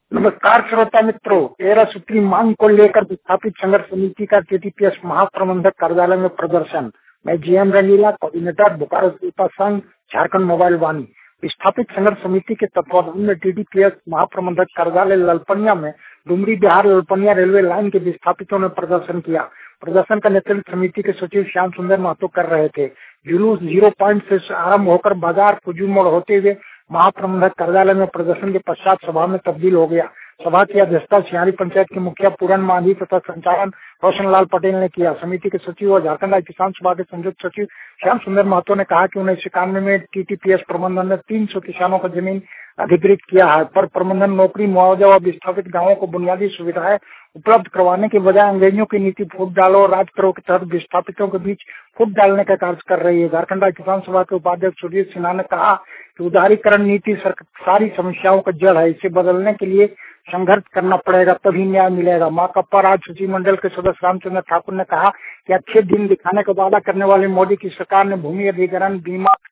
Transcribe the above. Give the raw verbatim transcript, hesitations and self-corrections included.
नमस्कार श्रोता मित्रों, तेरह सूत्री मांग को लेकर विस्थापित संघर्ष समिति का टीटीपीएस महाप्रबंधक कार्यालय में प्रदर्शन। मैं GM Rangila, coordinator Bokaro Shilpa Sangh, Jharkhand mobile वाणी। विस्थापित संघर्ष समिति के तत्वाधान में टीटीपीएस महाप्रबंधक कार्यालय ललपनिया में डुमरी बिहार ललपनिया रेलवे लाइन के विस्थापितों ने प्रदर्शन किया। प्रदर्शन का नेतृत्व समिति के सचिव श्याम सुंदर महतो कर रहे थे। जुलूस जीरो पॉइंट से आरंभ होकर बाजार फुजू मोड़ होते हुए महाप्रबंधक कार्यालय में प्रदर्शन के पश्चात सभा में तब्दील हो गया। सभा की अध्यक्षता सियारी पंचायत के मुखिया पूरन मांझी तथा संचालन रोशन लाल पटेल ने किया। समिति के सचिव और झारखंड राज्य किसान सभा के संयुक्त सचिव श्याम सुंदर महतो ने कहा कि उन्नीस सौ इक्यानवे में टीटीपीएस प्रबंधन ने तीन सौ किसानों का जमीन अधिकृत किया है, पर प्रबंधन नौकरी, मुआवजा और विस्थापित गाँवों को बुनियादी सुविधाएं उपलब्ध करवाने के बजाय अंग्रेजों की नीति फूट डालो और राज करो के तहत विस्थापितों के बीच फूट डालने का कार्य कर रही है। झारखंड राज्य किसान सभा के उपाध्यक्ष सुरजीत सिन्हा ने कहा कि उदारीकरण नीति सारी समस्याओं का जड़ है। इसे बदलने के लिए संघर्ष करना पड़ेगा, तभी न्याय मिलेगा। माकपा राज्य सचिव मंडल के सदस्य रामचंद्र ठाकुर ने कहा कि अच्छे दिन दिखाने का वादा करने वाली मोदी की सरकार ने भूमि अधिग्रहण, बीमा,